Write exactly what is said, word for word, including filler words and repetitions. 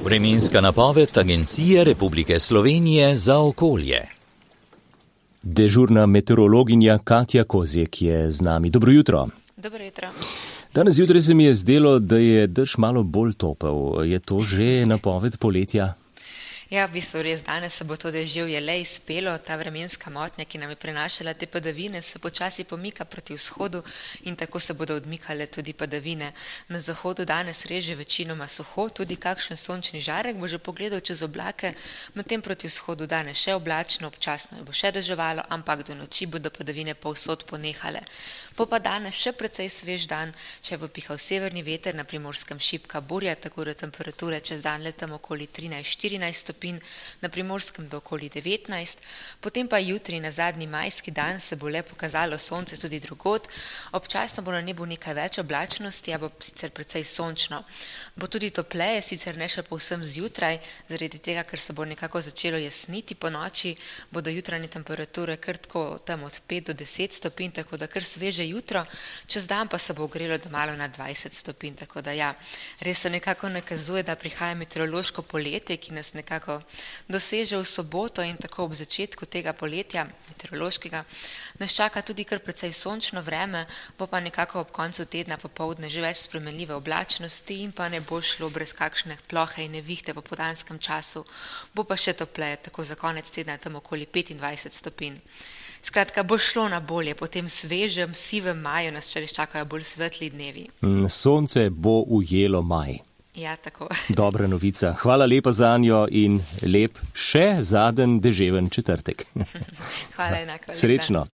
Vremenska napoved Agencije Republike Slovenije za okolje. Dežurna meteorologinja Katja Kozjek je z nami. Dobro jutro. Dobro jutro. Danes zjutraj se mi je zdelo, da je dež malo bolj topel. Je to že napoved poletja? Ja, v bistvu res danes se bo to deževje le izpelo, ta vremenska motnja, ki nam je prenašala te padavine, se počasi pomika proti vzhodu in tako se bodo odmikale tudi padavine. Na zahodu danes res že večinoma suho, tudi kakšen sončni žarek bo že pogledal čez oblake, medtem proti vzhodu danes še oblačno, občasno bo še deževalo, ampak do noči bodo padavine povsod ponehale. Bo pa danes še precej svež dan, še bo pihal severni veter, na Primorskem šibka burja, tako da temperature čez dan letam okoli trinajst štirinajst stopinj, na Primorskem do okoli devetnajst, potem pa jutri na zadnji majski dan se bo le pokazalo sonce tudi drugod, občasno bo na nebu nekaj več oblačnosti, a bo sicer precej sončno. Bo tudi topleje, sicer ne še povsem zjutraj, zaradi tega, ker se bo nekako začelo jasniti po noči, bodo jutranje temperature kar tako tam od pet do deset stopinj, tako da kar sveže jutro, čez dan pa se bo ogrelo do malo na dvajset stopinj, tako da ja, res se nekako nakazuje, da prihaja meteorološko poletje, ki nas nekako doseže v soboto in tako ob začetku tega poletja meteorološkega nas čaka tudi kar precej sončno vreme, bo pa nekako ob koncu tedna popoldne že več spremenljive oblačnosti in pa ne bo šlo brez kakšne plohe in nevihte v popoldanskem času, bo pa še topleje, tako za konec tedna tam okoli petindvajset stopinj. Skratka, bo šlo na bolje, po tem svežem, sivem maju nas res čakajo bolj svetli dnevi. Sonce bo ujelo maj. Ja, tako. Dobra novica. Hvala lepa zanjo in lep še zaden deževen četrtek. Hvala enako. Srečno.